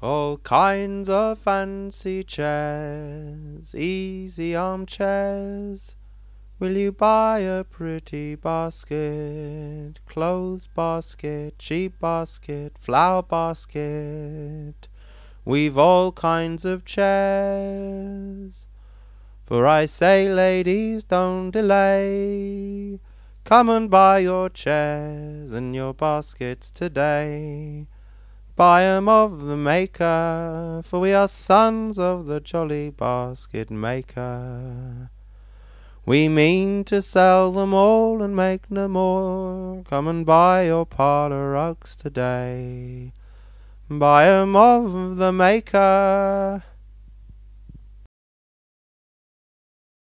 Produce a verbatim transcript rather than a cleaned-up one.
All kinds of fancy chairs, easy armchairs. Will you buy a pretty basket, clothes basket, cheap basket, flower basket? We've all kinds of chairs. For I say, ladies, don't delay. Come and buy your chairs and your baskets today. Buy 'em of the maker, for we are sons of the jolly basket maker. We mean to sell them all and make no more. Come and buy your parlour rugs today. Buy 'em of the maker.